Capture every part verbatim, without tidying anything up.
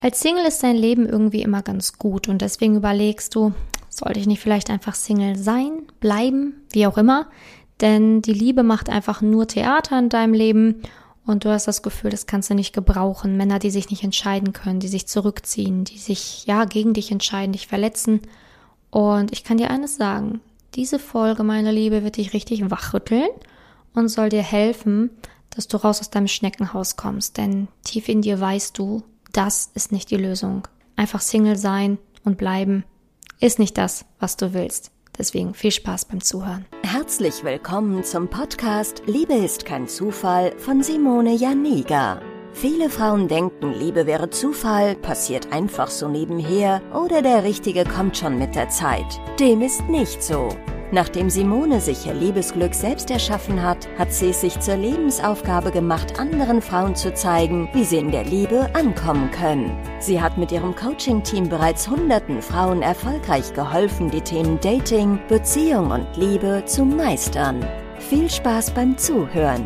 Als Single ist dein Leben irgendwie immer ganz gut und deswegen überlegst du, sollte ich nicht vielleicht einfach Single sein, bleiben, wie auch immer, denn die Liebe macht einfach nur Theater in deinem Leben und du hast das Gefühl, das kannst du nicht gebrauchen. Männer, die sich nicht entscheiden können, die sich zurückziehen, die sich ja gegen dich entscheiden, dich verletzen. Und ich kann dir eines sagen, diese Folge, meine Liebe, wird dich richtig wachrütteln und soll dir helfen, dass du raus aus deinem Schneckenhaus kommst, denn tief in dir weißt du, das ist nicht die Lösung. Einfach Single sein und bleiben ist nicht das, was du willst. Deswegen viel Spaß beim Zuhören. Herzlich willkommen zum Podcast Liebe ist kein Zufall von Simone Janiga. Viele Frauen denken, Liebe wäre Zufall, passiert einfach so nebenher oder der Richtige kommt schon mit der Zeit. Dem ist nicht so. Nachdem Simone sich ihr Liebesglück selbst erschaffen hat, hat sie es sich zur Lebensaufgabe gemacht, anderen Frauen zu zeigen, wie sie in der Liebe ankommen können. Sie hat mit ihrem Coaching-Team bereits hunderten Frauen erfolgreich geholfen, die Themen Dating, Beziehung und Liebe zu meistern. Viel Spaß beim Zuhören.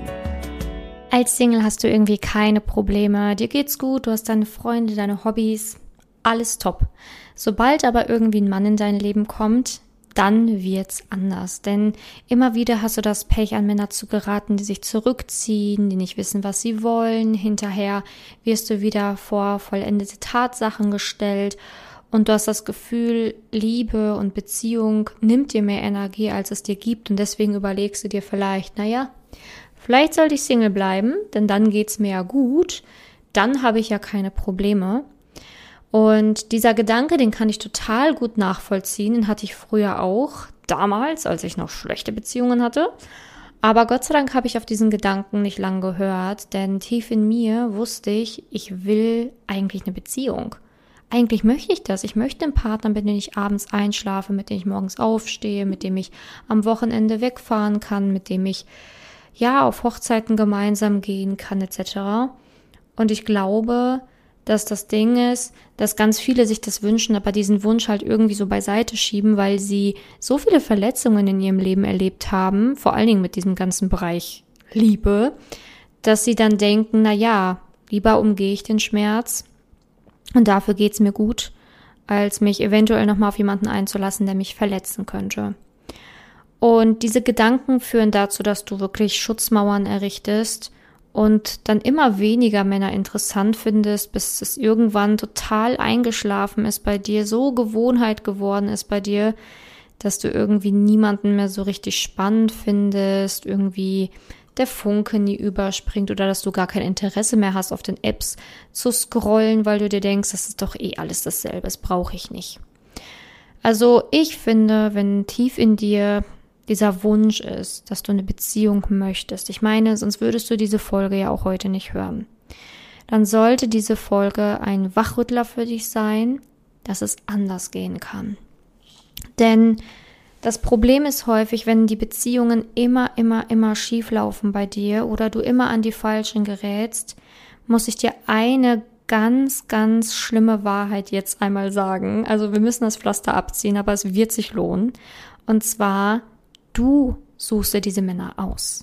Als Single hast du irgendwie keine Probleme, dir geht's gut, du hast deine Freunde, deine Hobbys, alles top. Sobald aber irgendwie ein Mann in dein Leben kommt, dann wird's anders, denn immer wieder hast du das Pech, an Männer zu geraten, die sich zurückziehen, die nicht wissen, was sie wollen. Hinterher wirst du wieder vor vollendete Tatsachen gestellt und du hast das Gefühl, Liebe und Beziehung nimmt dir mehr Energie, als es dir gibt und deswegen überlegst du dir vielleicht, naja, vielleicht sollte ich Single bleiben, denn dann geht's mir ja gut, dann habe ich ja keine Probleme. Und dieser Gedanke, den kann ich total gut nachvollziehen, den hatte ich früher auch, damals, als ich noch schlechte Beziehungen hatte. Aber Gott sei Dank habe ich auf diesen Gedanken nicht lang gehört, denn tief in mir wusste ich, ich will eigentlich eine Beziehung. Eigentlich möchte ich das. Ich möchte einen Partner, mit dem ich abends einschlafe, mit dem ich morgens aufstehe, mit dem ich am Wochenende wegfahren kann, mit dem ich ja auf Hochzeiten gemeinsam gehen kann, et cetera. Und ich glaube, dass das Ding ist, dass ganz viele sich das wünschen, aber diesen Wunsch halt irgendwie so beiseite schieben, weil sie so viele Verletzungen in ihrem Leben erlebt haben, vor allen Dingen mit diesem ganzen Bereich Liebe, dass sie dann denken, na ja, lieber umgehe ich den Schmerz und dafür geht's mir gut, als mich eventuell nochmal auf jemanden einzulassen, der mich verletzen könnte. Und diese Gedanken führen dazu, dass du wirklich Schutzmauern errichtest und dann immer weniger Männer interessant findest, bis es irgendwann total eingeschlafen ist bei dir, so Gewohnheit geworden ist bei dir, dass du irgendwie niemanden mehr so richtig spannend findest, irgendwie der Funke nie überspringt oder dass du gar kein Interesse mehr hast, auf den Apps zu scrollen, weil du dir denkst, das ist doch eh alles dasselbe, das brauche ich nicht. Also ich finde, wenn tief in dir dieser Wunsch ist, dass du eine Beziehung möchtest. Ich meine, sonst würdest du diese Folge ja auch heute nicht hören. Dann sollte diese Folge ein Wachrüttler für dich sein, dass es anders gehen kann. Denn das Problem ist häufig, wenn die Beziehungen immer, immer, immer schief laufen bei dir oder du immer an die Falschen gerätst, muss ich dir eine ganz, ganz schlimme Wahrheit jetzt einmal sagen. Also wir müssen das Pflaster abziehen, aber es wird sich lohnen. Und zwar, du suchst dir diese Männer aus.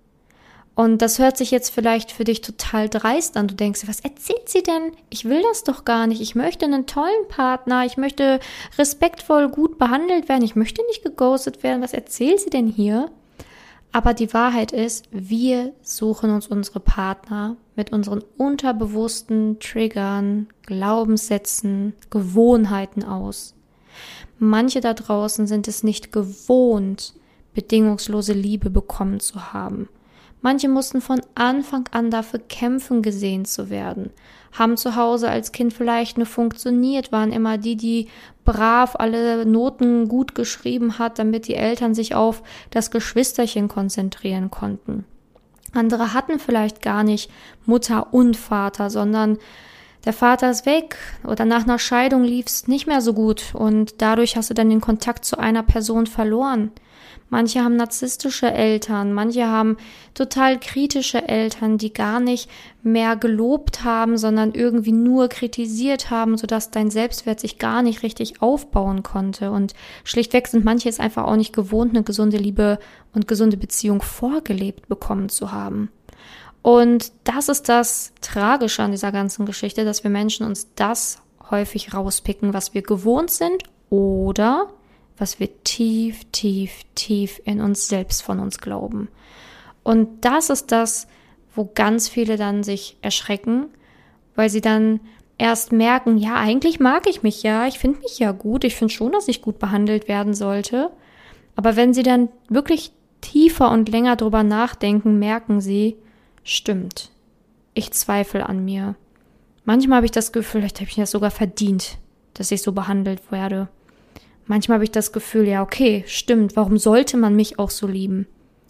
Und das hört sich jetzt vielleicht für dich total dreist an. Du denkst, was erzählt sie denn? Ich will das doch gar nicht. Ich möchte einen tollen Partner. Ich möchte respektvoll gut behandelt werden. Ich möchte nicht geghostet werden. Was erzählt sie denn hier? Aber die Wahrheit ist, wir suchen uns unsere Partner mit unseren unterbewussten Triggern, Glaubenssätzen, Gewohnheiten aus. Manche da draußen sind es nicht gewohnt, bedingungslose Liebe bekommen zu haben. Manche mussten von Anfang an dafür kämpfen, gesehen zu werden, haben zu Hause als Kind vielleicht nur funktioniert, waren immer die, die brav alle Noten gut geschrieben hat, damit die Eltern sich auf das Geschwisterchen konzentrieren konnten. Andere hatten vielleicht gar nicht Mutter und Vater, sondern der Vater ist weg oder nach einer Scheidung lief es nicht mehr so gut und dadurch hast du dann den Kontakt zu einer Person verloren. Manche haben narzisstische Eltern, manche haben total kritische Eltern, die gar nicht mehr gelobt haben, sondern irgendwie nur kritisiert haben, sodass dein Selbstwert sich gar nicht richtig aufbauen konnte. Und schlichtweg sind manche es einfach auch nicht gewohnt, eine gesunde Liebe und gesunde Beziehung vorgelebt bekommen zu haben. Und das ist das Tragische an dieser ganzen Geschichte, dass wir Menschen uns das häufig rauspicken, was wir gewohnt sind oder was wir tief, tief, tief in uns selbst von uns glauben. Und das ist das, wo ganz viele dann sich erschrecken, weil sie dann erst merken, ja, eigentlich mag ich mich ja, ich finde mich ja gut, ich finde schon, dass ich gut behandelt werden sollte. Aber wenn sie dann wirklich tiefer und länger drüber nachdenken, merken sie, stimmt, ich zweifle an mir. Manchmal habe ich das Gefühl, vielleicht habe ich das sogar verdient, dass ich so behandelt werde. Manchmal habe ich das Gefühl, ja, okay, stimmt, warum sollte man mich auch so lieben?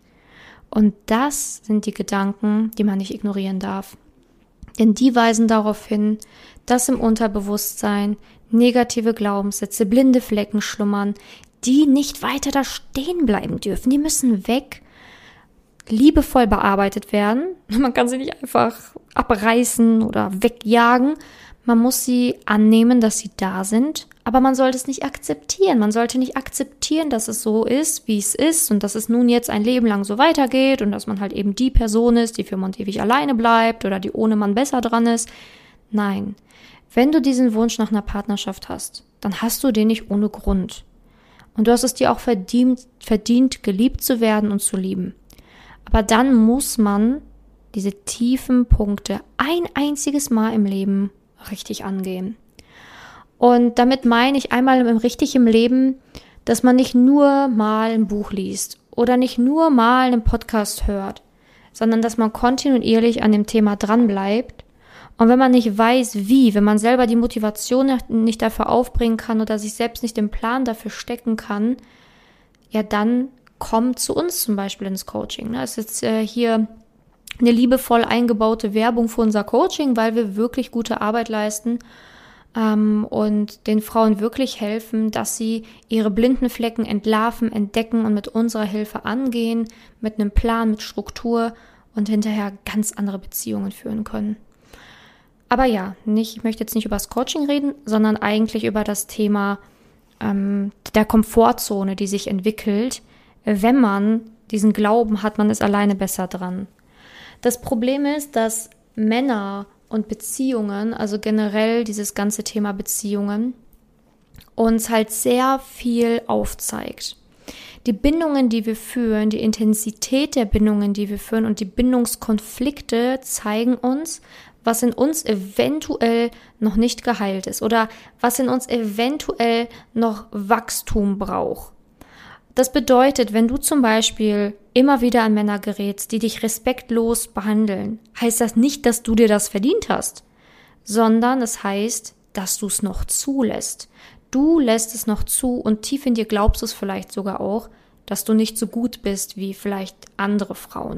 Und das sind die Gedanken, die man nicht ignorieren darf. Denn die weisen darauf hin, dass im Unterbewusstsein negative Glaubenssätze, blinde Flecken schlummern, die nicht weiter da stehen bleiben dürfen. Die müssen weg, liebevoll bearbeitet werden. Man kann sie nicht einfach abreißen oder wegjagen. Man muss sie annehmen, dass sie da sind, aber man sollte es nicht akzeptieren. Man sollte nicht akzeptieren, dass es so ist, wie es ist und dass es nun jetzt ein Leben lang so weitergeht und dass man halt eben die Person ist, die für immer und ewig alleine bleibt oder die ohne Mann besser dran ist. Nein, wenn du diesen Wunsch nach einer Partnerschaft hast, dann hast du den nicht ohne Grund. Und du hast es dir auch verdient, verdient, geliebt zu werden und zu lieben. Aber dann muss man diese tiefen Punkte ein einziges Mal im Leben richtig angehen. Und damit meine ich einmal im richtig im Leben, dass man nicht nur mal ein Buch liest oder nicht nur mal einen Podcast hört, sondern dass man kontinuierlich an dem Thema dranbleibt. Und wenn man nicht weiß, wie, wenn man selber die Motivation nicht dafür aufbringen kann oder sich selbst nicht den Plan dafür stecken kann, ja, dann kommt zu uns zum Beispiel ins Coaching. Das ist jetzt äh, hier eine liebevoll eingebaute Werbung für unser Coaching, weil wir wirklich gute Arbeit leisten ähm, und den Frauen wirklich helfen, dass sie ihre blinden Flecken entlarven, entdecken und mit unserer Hilfe angehen, mit einem Plan, mit Struktur und hinterher ganz andere Beziehungen führen können. Aber ja, nicht, ich möchte jetzt nicht über das Coaching reden, sondern eigentlich über das Thema ähm, der Komfortzone, die sich entwickelt, wenn man diesen Glauben hat, man ist alleine besser dran. Das Problem ist, dass Männer und Beziehungen, also generell dieses ganze Thema Beziehungen, uns halt sehr viel aufzeigt. Die Bindungen, die wir führen, die Intensität der Bindungen, die wir führen und die Bindungskonflikte zeigen uns, was in uns eventuell noch nicht geheilt ist oder was in uns eventuell noch Wachstum braucht. Das bedeutet, wenn du zum Beispiel immer wieder an Männer gerätst, die dich respektlos behandeln, heißt das nicht, dass du dir das verdient hast, sondern es heißt, dass du es noch zulässt. Du lässt es noch zu und tief in dir glaubst du es vielleicht sogar auch, dass du nicht so gut bist wie vielleicht andere Frauen.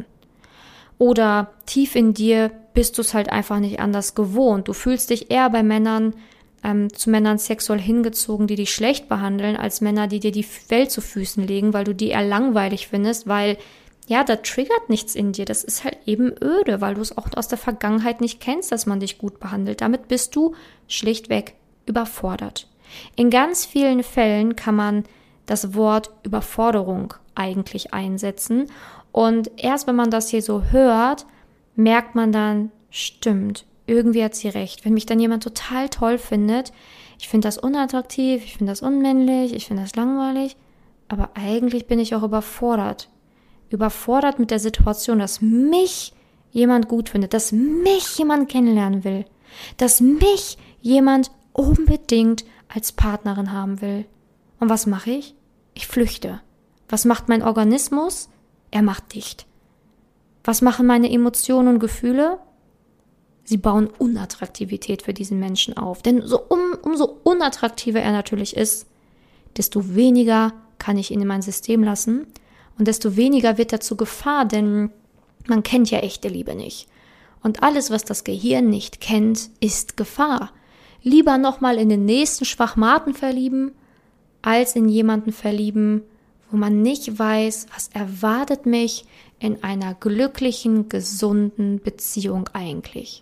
Oder tief in dir bist du es halt einfach nicht anders gewohnt. Du fühlst dich eher bei Männern, ähm, zu Männern sexuell hingezogen, die dich schlecht behandeln, als Männer, die dir die Welt zu Füßen legen, weil du die eher langweilig findest, weil, ja, da triggert nichts in dir. Das ist halt eben öde, weil du es auch aus der Vergangenheit nicht kennst, dass man dich gut behandelt. Damit bist du schlichtweg überfordert. In ganz vielen Fällen kann man das Wort Überforderung eigentlich einsetzen. Und erst wenn man das hier so hört, merkt man dann, stimmt, irgendwie hat sie recht. Wenn mich dann jemand total toll findet, ich finde das unattraktiv, ich finde das unmännlich, ich finde das langweilig, aber eigentlich bin ich auch überfordert. Überfordert mit der Situation, dass mich jemand gut findet, dass mich jemand kennenlernen will, dass mich jemand unbedingt als Partnerin haben will. Und was mache ich? Ich flüchte. Was macht mein Organismus? Er macht dicht. Was machen meine Emotionen und Gefühle? Sie bauen Unattraktivität für diesen Menschen auf. Denn so um, umso unattraktiver er natürlich ist, desto weniger kann ich ihn in mein System lassen und desto weniger wird er zur Gefahr, denn man kennt ja echte Liebe nicht. Und alles, was das Gehirn nicht kennt, ist Gefahr. Lieber nochmal in den nächsten Schwachmaten verlieben, als in jemanden verlieben, wo man nicht weiß, was erwartet mich in einer glücklichen, gesunden Beziehung eigentlich.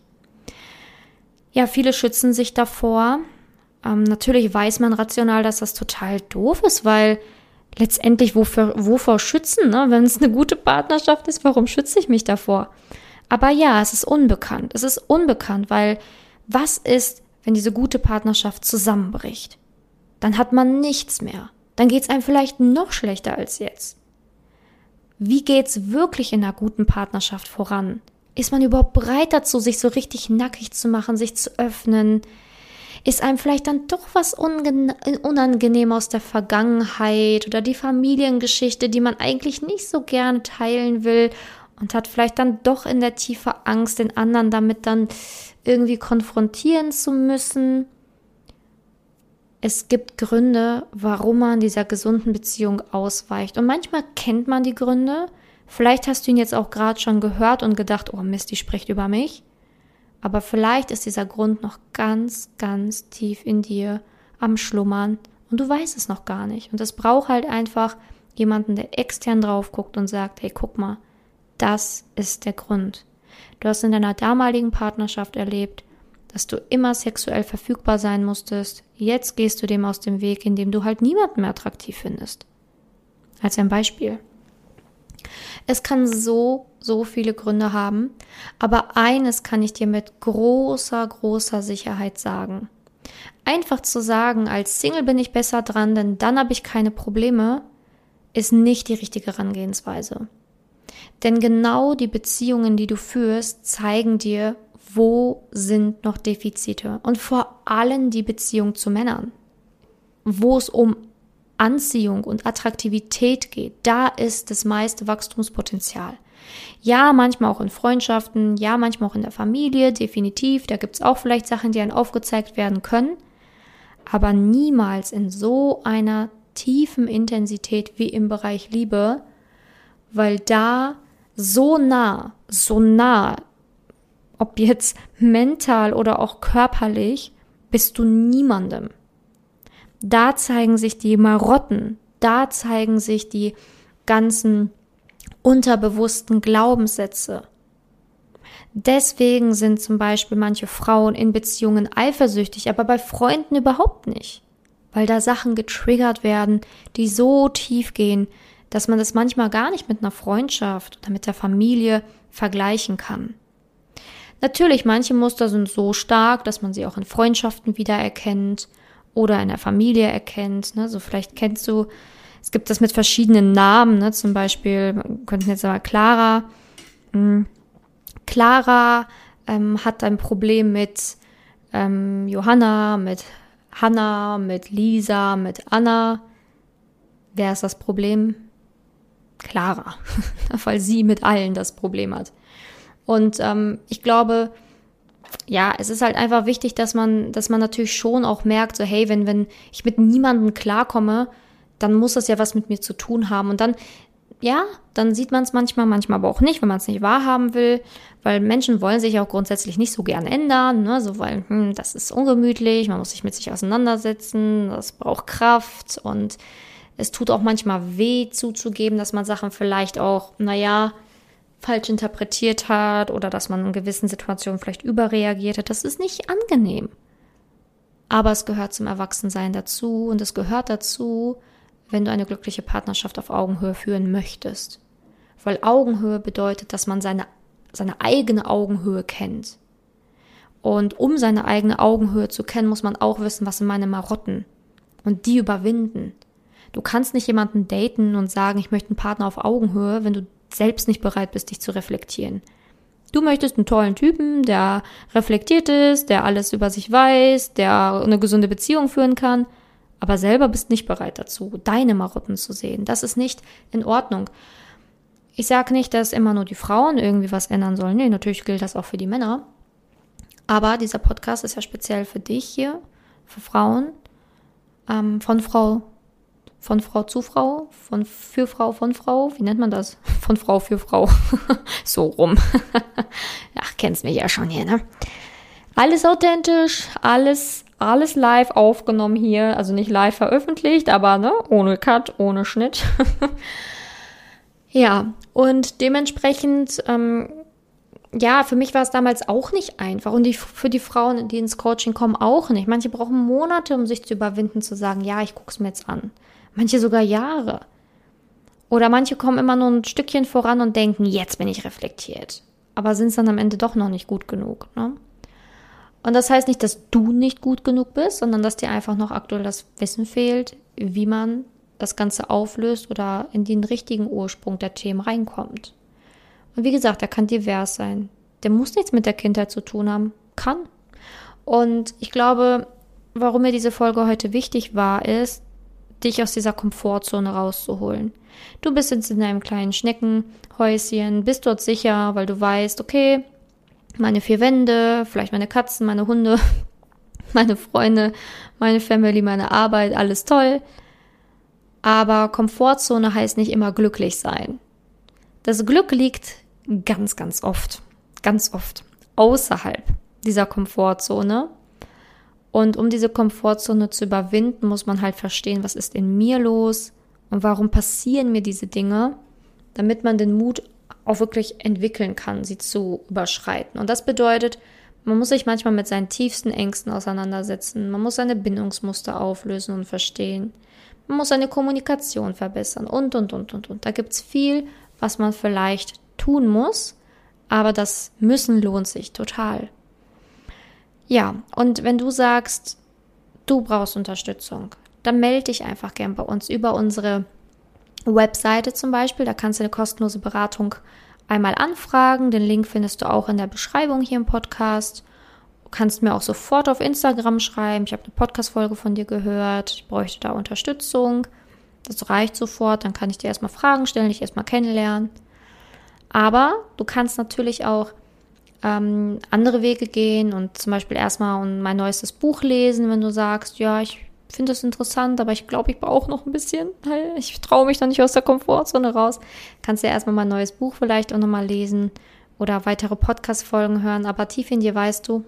Ja, viele schützen sich davor. Ähm, natürlich weiß man rational, dass das total doof ist, weil letztendlich wofür, wovor schützen, ne? Wenn es eine gute Partnerschaft ist, warum schütze ich mich davor? Aber ja, es ist unbekannt. Es ist unbekannt, weil was ist, wenn diese gute Partnerschaft zusammenbricht? Dann hat man nichts mehr. Dann geht's einem vielleicht noch schlechter als jetzt. Wie geht's wirklich in einer guten Partnerschaft voran? Ist man überhaupt bereit dazu, sich so richtig nackig zu machen, sich zu öffnen? Ist einem vielleicht dann doch was unangenehm aus der Vergangenheit oder die Familiengeschichte, die man eigentlich nicht so gerne teilen will und hat vielleicht dann doch in der Tiefe Angst, den anderen damit dann irgendwie konfrontieren zu müssen? Es gibt Gründe, warum man dieser gesunden Beziehung ausweicht. Und manchmal kennt man die Gründe. Vielleicht hast du ihn jetzt auch gerade schon gehört und gedacht, oh Mist, die spricht über mich. Aber vielleicht ist dieser Grund noch ganz, ganz tief in dir am Schlummern und du weißt es noch gar nicht. Und es braucht halt einfach jemanden, der extern drauf guckt und sagt, hey, guck mal, das ist der Grund. Du hast in deiner damaligen Partnerschaft erlebt, dass du immer sexuell verfügbar sein musstest. Jetzt gehst du dem aus dem Weg, indem du halt niemanden mehr attraktiv findest. Als ein Beispiel. Es kann so, so viele Gründe haben, aber eines kann ich dir mit großer, großer Sicherheit sagen. Einfach zu sagen, als Single bin ich besser dran, denn dann habe ich keine Probleme, ist nicht die richtige Herangehensweise. Denn genau die Beziehungen, die du führst, zeigen dir, wo sind noch Defizite. Und vor allem die Beziehung zu Männern, wo es um Anziehung und Attraktivität geht, da ist das meiste Wachstumspotenzial. Ja, manchmal auch in Freundschaften, ja, manchmal auch in der Familie, definitiv, da gibt es auch vielleicht Sachen, die einem aufgezeigt werden können, aber niemals in so einer tiefen Intensität wie im Bereich Liebe, weil da so nah, so nah, ob jetzt mental oder auch körperlich, bist du niemandem. Da zeigen sich die Marotten, da zeigen sich die ganzen unterbewussten Glaubenssätze. Deswegen sind zum Beispiel manche Frauen in Beziehungen eifersüchtig, aber bei Freunden überhaupt nicht. Weil da Sachen getriggert werden, die so tief gehen, dass man das manchmal gar nicht mit einer Freundschaft oder mit der Familie vergleichen kann. Natürlich, manche Muster sind so stark, dass man sie auch in Freundschaften wiedererkennt oder in der Familie erkennt. Ne? So vielleicht kennst du, es gibt das mit verschiedenen Namen, ne? Zum Beispiel, wir könnten jetzt sagen, Clara. Mh, Clara ähm, hat ein Problem mit ähm, Johanna, mit Hanna, mit Lisa, mit Anna. Wer ist das Problem? Clara, weil sie mit allen das Problem hat. Und ähm, ich glaube, ja, es ist halt einfach wichtig, dass man, dass man natürlich schon auch merkt, so hey, wenn, wenn ich mit niemandem klarkomme, dann muss das ja was mit mir zu tun haben. Und dann, ja, dann sieht man es manchmal, manchmal aber auch nicht, wenn man es nicht wahrhaben will, weil Menschen wollen sich auch grundsätzlich nicht so gern ändern, ne, so weil, hm, das ist ungemütlich, man muss sich mit sich auseinandersetzen, das braucht Kraft und es tut auch manchmal weh zuzugeben, dass man Sachen vielleicht auch, naja, falsch interpretiert hat oder dass man in gewissen Situationen vielleicht überreagiert hat. Das ist nicht angenehm. Aber es gehört zum Erwachsensein dazu und es gehört dazu, wenn du eine glückliche Partnerschaft auf Augenhöhe führen möchtest. Weil Augenhöhe bedeutet, dass man seine, seine eigene Augenhöhe kennt. Und um seine eigene Augenhöhe zu kennen, muss man auch wissen, was sind meine Marotten und die überwinden. Du kannst nicht jemanden daten und sagen, ich möchte einen Partner auf Augenhöhe, wenn du selbst nicht bereit bist, dich zu reflektieren. Du möchtest einen tollen Typen, der reflektiert ist, der alles über sich weiß, der eine gesunde Beziehung führen kann, aber selber bist nicht bereit dazu, deine Marotten zu sehen. Das ist nicht in Ordnung. Ich sage nicht, dass immer nur die Frauen irgendwie was ändern sollen. Nee, natürlich gilt das auch für die Männer. Aber dieser Podcast ist ja speziell für dich hier, für Frauen, ähm, von Frau Von Frau zu Frau, von für Frau, von Frau, wie nennt man das? Von Frau für Frau, so rum. Ach, kennst mich ja schon hier, ne? Alles authentisch, alles, alles live aufgenommen hier, also nicht live veröffentlicht, aber ne, ohne Cut, ohne Schnitt. Ja, und dementsprechend, ähm, ja, für mich war es damals auch nicht einfach und die, für die Frauen, die ins Coaching kommen, auch nicht. Manche brauchen Monate, um sich zu überwinden, zu sagen, ja, ich guck's mir jetzt an. Manche sogar Jahre. Oder manche kommen immer nur ein Stückchen voran und denken, jetzt bin ich reflektiert. aber sind es dann am Ende doch noch nicht gut genug, ne? Und das heißt nicht, dass du nicht gut genug bist, sondern dass dir einfach noch aktuell das Wissen fehlt, wie man das Ganze auflöst oder in den richtigen Ursprung der Themen reinkommt. Und wie gesagt, der kann divers sein. Der muss nichts mit der Kindheit zu tun haben. Kann. Und ich glaube, warum mir diese Folge heute wichtig war, ist, dich aus dieser Komfortzone rauszuholen. Du bist jetzt in einem kleinen Schneckenhäuschen, bist dort sicher, weil du weißt, okay, meine vier Wände, vielleicht meine Katzen, meine Hunde, meine Freunde, meine Family, meine Arbeit, alles toll. Aber Komfortzone heißt nicht immer glücklich sein. Das Glück liegt ganz, ganz oft, ganz oft außerhalb dieser Komfortzone. Und um diese Komfortzone zu überwinden, muss man halt verstehen, was ist in mir los und warum passieren mir diese Dinge, damit man den Mut auch wirklich entwickeln kann, sie zu überschreiten. Und das bedeutet, man muss sich manchmal mit seinen tiefsten Ängsten auseinandersetzen. Man muss seine Bindungsmuster auflösen und verstehen. Man muss seine Kommunikation verbessern und, und, und, und, und. Da gibt es viel, was man vielleicht tun muss, aber das Müssen lohnt sich total. Ja, und wenn du sagst, du brauchst Unterstützung, dann melde dich einfach gern bei uns über unsere Webseite zum Beispiel. Da kannst du eine kostenlose Beratung einmal anfragen. Den Link findest du auch in der Beschreibung hier im Podcast. Du kannst mir auch sofort auf Instagram schreiben. Ich habe eine Podcast-Folge von dir gehört. Ich bräuchte da Unterstützung. Das reicht sofort. Dann kann ich dir erstmal Fragen stellen, dich erstmal kennenlernen. Aber du kannst natürlich auch ähm, andere Wege gehen und zum Beispiel erstmal mein neuestes Buch lesen, wenn du sagst, ja, ich finde das interessant, aber ich glaube, ich brauche noch ein bisschen, weil ich traue mich noch nicht aus der Komfortzone raus. Kannst ja erstmal mein neues Buch vielleicht auch nochmal lesen oder weitere Podcast-Folgen hören, aber tief in dir weißt du,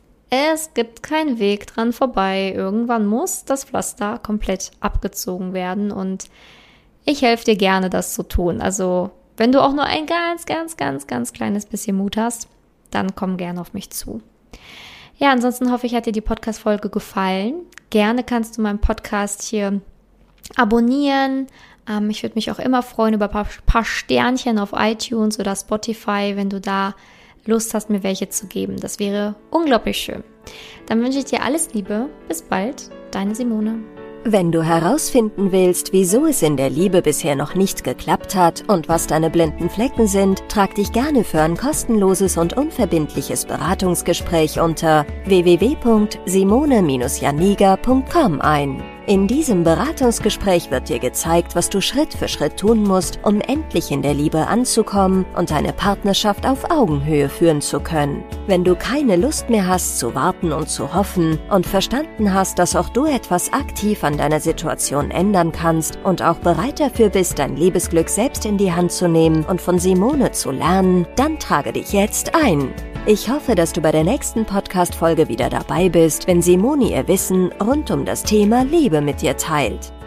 es gibt keinen Weg dran vorbei. Irgendwann muss das Pflaster komplett abgezogen werden und ich helfe dir gerne, das zu tun. Also, wenn du auch nur ein ganz, ganz, ganz, ganz kleines bisschen Mut hast, dann komm gerne auf mich zu. Ja, ansonsten hoffe ich, hat dir die Podcast-Folge gefallen. Gerne kannst du meinen Podcast hier abonnieren. Ähm, ich würde mich auch immer freuen über ein paar, paar Sternchen auf iTunes oder Spotify, wenn du da Lust hast, mir welche zu geben. Das wäre unglaublich schön. Dann wünsche ich dir alles Liebe. Bis bald, deine Simone. Wenn du herausfinden willst, wieso es in der Liebe bisher noch nicht geklappt hat und was deine blinden Flecken sind, trag dich gerne für ein kostenloses und unverbindliches Beratungsgespräch unter w w w punkt simone Bindestrich janiga punkt com ein. In diesem Beratungsgespräch wird dir gezeigt, was du Schritt für Schritt tun musst, um endlich in der Liebe anzukommen und deine Partnerschaft auf Augenhöhe führen zu können. Wenn du keine Lust mehr hast zu warten und zu hoffen und verstanden hast, dass auch du etwas aktiv an deiner Situation ändern kannst und auch bereit dafür bist, dein Liebesglück selbst in die Hand zu nehmen und von Simone zu lernen, dann trage dich jetzt ein. Ich hoffe, dass du bei der nächsten Podcast-Folge wieder dabei bist, wenn Simone ihr Wissen rund um das Thema Liebe mit dir teilt.